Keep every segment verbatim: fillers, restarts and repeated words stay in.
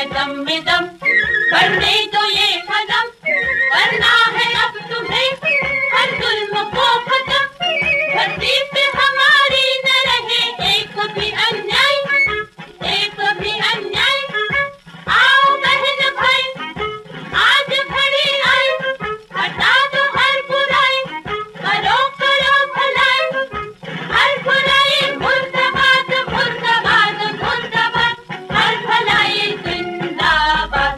है दम में दम, करने दो ये कदम, करना है अब तुम्हें हर जुल्म को खत्म। धरती पे हमारी न रहे एक भी अन्याय, एक भी अन्याय। आओ बहन भाई आज घड़ी आई, हटा दो हर बुराई, करो करो भलाई, हर बुराई मुर्दाबाद मुर्दाबाद मुर्दाबाद, हर भलाई जिंदाबाद।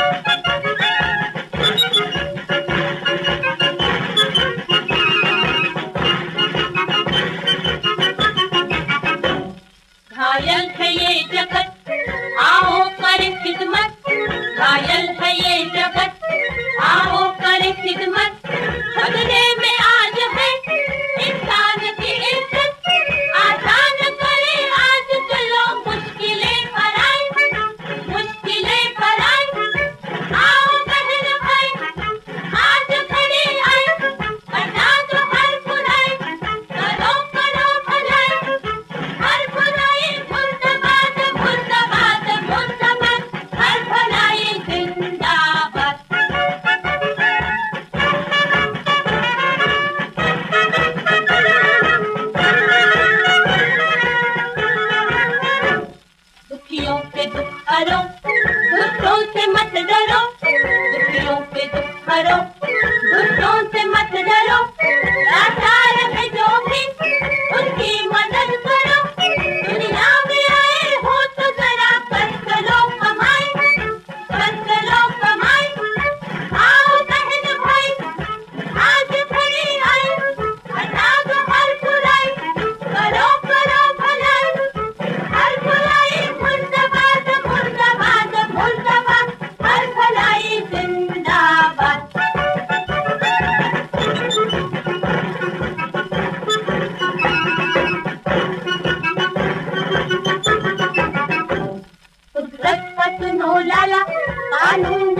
घायल है ये जगत आओ करे खिदमत, घायल है ये जगत आओ करे खिदमत। खतरे में आज है इंसान की इज्जत, आसान करे आज चलो मुश्किलें पर आए, मुश्किलें पर आए। आओ बहन भाई आज घड़ी आई, हटा दो हर बुराई, करो करो भलाई, हर बुराई मुर्दाबाद मुर्दाबाद मुर्दाबाद, हर भलाई जिंदाबाद। दुखियों पे दुख हरो, दुष्टों से मत डरो, दुखियों पे दुख हरो, दुष्टों से मत डरो। लाचार है जो भी उनकी मदद करो, दुनिया में आए हो तो जरा कर चलो कमाई, कर चलो कमाई। आओ बहन भाई आज घड़ी आई, हटा दो हर बुराई, करो करो भलाई, हर बुराई मुर्दाबाद मुर्दाबाद मुर्दाबाद, हर भलाई जिंदाबाद। कुदरत का सुनो लाला, कानून